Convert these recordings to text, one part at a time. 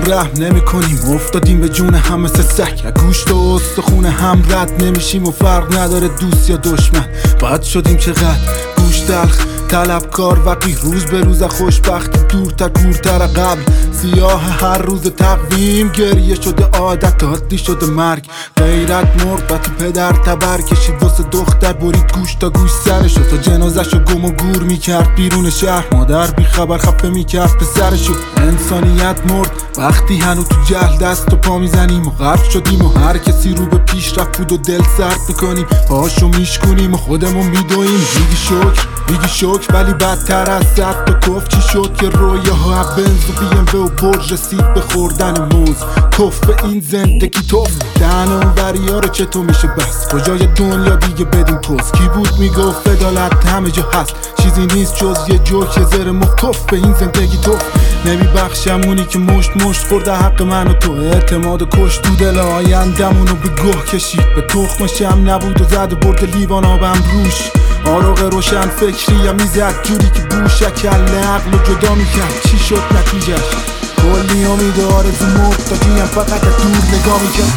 رحم نمی کنیم، افتادیم به جون هم مثل سگ. گوشت و استخون هم رد نمیشیم و فرق نداره دوست یا دشمن. بد شدیم چقدر گوش تلخ، طلبکار وقی روز به روز خوشبختی دورتر گورتر قبل. سیاه هر روز تقویم گریه شده عادت، عادی شده مرگ. غیرت مرد وقتی پدر تبر کشید واسه دختر، برید گوش تا گوش سرشو تا جنازه‌شو گم و گور میکرد بیرون شهر. مادر بی خبر خفه میکرد پسرشو. انسانیت مرد وقتی هنو تو جهل دست و پا میزنیم و غرق شدیم و هر کسی رو به پیشرفت بود و دل سرد میکنیم، پاشو میشکنیم و خودمون میدویم. میگی شکر ولی بدتر از صد تا کف. چی شد که رویه ها بنز و BMW و برج رسید به خوردن موز؟ توف به این زندگی توف. دهن اون بریا رو چطور میشه بس؟ کجای دنیا دیگه بدیم پست؟ کی بود میگفت عدالت همه جا هست؟ چیزی نیست جز یه جوک یه زر مخ. توف به این زندگی توف. نمیبخشم اونی که مشت خورده حق من و تو. اعتماد کش تو دل آیندمونو به گوه کشید. به تخمشم نبود و زد و برد لیوان آبم روش. آراغ روشن فکری میزد جوری که بوش کل عقل و جدا میکرد. چی شد نتیجهش؟ کلی امید و آرزو مرد تا جیم فقط دور نگاه میکرد.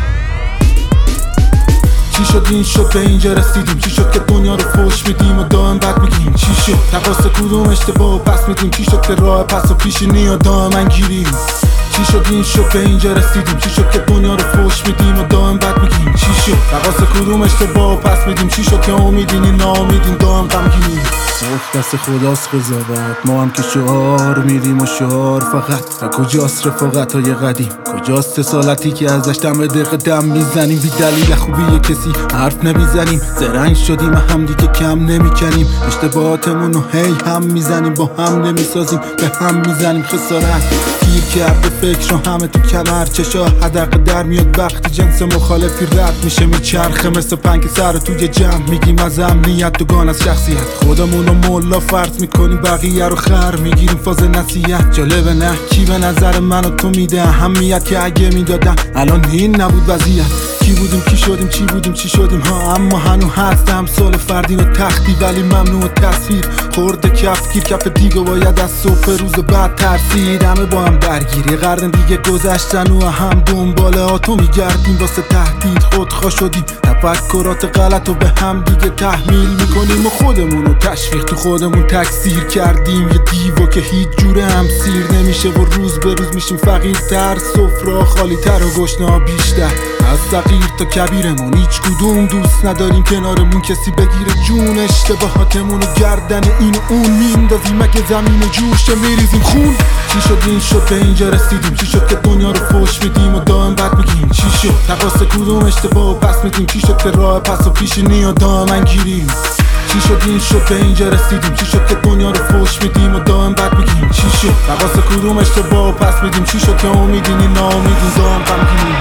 چی شد این شد به اینجا رسیدیم؟ چی شد که دنیا رو فوش میدیم و دائم بد میگیم؟ چی شد تقاس کدوم اشتباه و پس میدیم؟ چی شد که راه پس و پیشینی و دائما گیریم؟ چی شد این شد به اینجا رسیدیم؟ چی شد که دنیا رو فوش میدیم و دائم بد میگیم؟ چی شد تقاس کدوم اشتباه و پس میدیم؟ چی شد که امیدین ناامیدین دائم غمگینیم؟ دست خداست قضاوت، ما هم که شعار میدیم و شعار فقط. و کجاست رفاقت های قدیم؟ کجاست اصالتی که ازش دم دقیقه دم میزنیم؟ بی دلیل خوبی کسی حرف نمیزنیم، زرنگ شدیم هم دیگه کم نمیکنیم. اشتباهاتمون رو هی هم میزنیم، با هم نمیسازیم به هم میزنیم. خسارت گیر کرده فکر رو همه تو کمر، چشا حدقه در میاد وقتی جنس مخالفی رد میشه میچرخه مثل پنک سر توی جمع. میگیم از امنیت دوگان از شخصیت، خودمون رو مولا فرض میکنیم بقیه رو خر میگیریم. فاز نصیحت جالبه نه؟ کی به نظر من و تو میده اهمیت که اگه میدادم الان این نبود وضعیت؟ کی بودیم کی شدیم چی بودیم چی شدیم ها؟ اما هنو هستم سال فردین و تختی ولی ممنوع تصویر. خورده کفگیر کف دیگه باید از صبح روز بعد ترسید. همه با هم درگیری قرن دیگه گذشتن و هم دنبال آتو میگردیم واسه تهدید. خودخواه شدیم تفکرات غلط و به هم دیگه تحمیل میکنیم و خودمون رو تشویق تو خودمون تکثیر کردیم. یه دیو که هیچ جوره هم سیر نمیشه و روز به روز میشیم فقیرتر، سفره خالی تر و گشنه بیشتر. از صغیر تا کبیرمون هیچ کدوم دوست نداریم کنارمون کسی بگیره جون. اشتباهاتمون رو گردن این و اون میندازیم، اگه زمین جور شه میریزیم خون. چی شد این شد به اینجا رسیدیم؟ چی شد که دنیا رو فوش میدیم و دائم بد میگیم؟ چی شد تقاس کدوم اشتباه و پس میدیم؟ چی شد که راه پس و پیشینی و دائما گیریم؟ چی شد این شد به اینجا رسیدیم؟ چی شد که دنیا رو فوش میدیم و دائم بد میگیم؟ چی شد تقاس کدوم اشتباه و پس میدیم؟ چی شد که امیدین ناامیدین دائم غمگینیم؟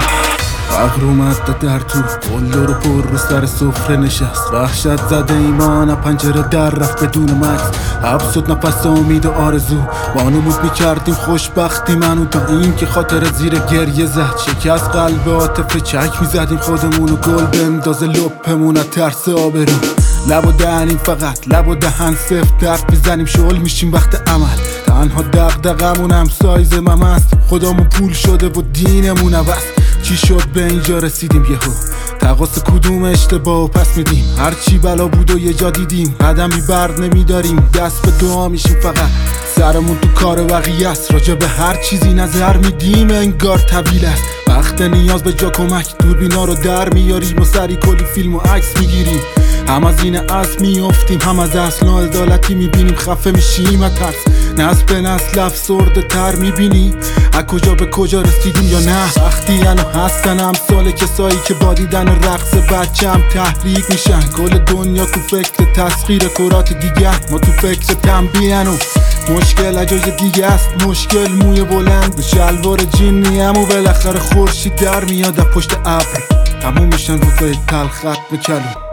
فقر اومد در تو قلدر رو پر رو سر سفره نشست. وحشت زده ایمان پنجره در رفت بدون مکس. حبس شد نفس امید و آرزو، وانمود میکردیم خوشبختی منو تا این که خاطر زیر گریه زد. شکست قلب عاطفه چک میزدیم خودمونو گل بندازه لپمون از ترس آبرو. لب و دهنیم فقط لب و دهن سفت حرف میزنیم شغل میشیم وقت عمل. تنها دغدغمون هم سایز ممست، خودمون پول شده و دینمون عوض. چی شد به اینجا رسیدیم یهو؟ تقاس کدوم اشتباه و پس میدیم؟ هرچی بلا بود و یه جا دیدیم قدمی برد نمیداریم، دست به دعا میشیم فقط. سرمون تو کار بقیه است، راجع به هر چیزی نظر میدیم انگار طویل است. وقت نیاز به جا کمک دوربینا رو در میاریم و سری کلی فیلم و عکس میگیریم. هم از این اصل میافتیم هم از اصل ناعدالتی میبینیم، خفه میشیم از ترس. نسل به نسل افسرده تر میبینی از کجا به کجا رسیدیم یا نه؟ وقتی انو هستن امثال کسایی که با دیدن رقص بچم تحریک میشن. کل دنیا تو فکر تسخیر کرات دیگه، ما تو فکر تنبیهن و مشکل اجای دیگه است. مشکل موی بلند به شلوار جینیم و بالاخره خورشید در میاد از پشت ابر. تموم میشن روزای تلخ ختم کلو.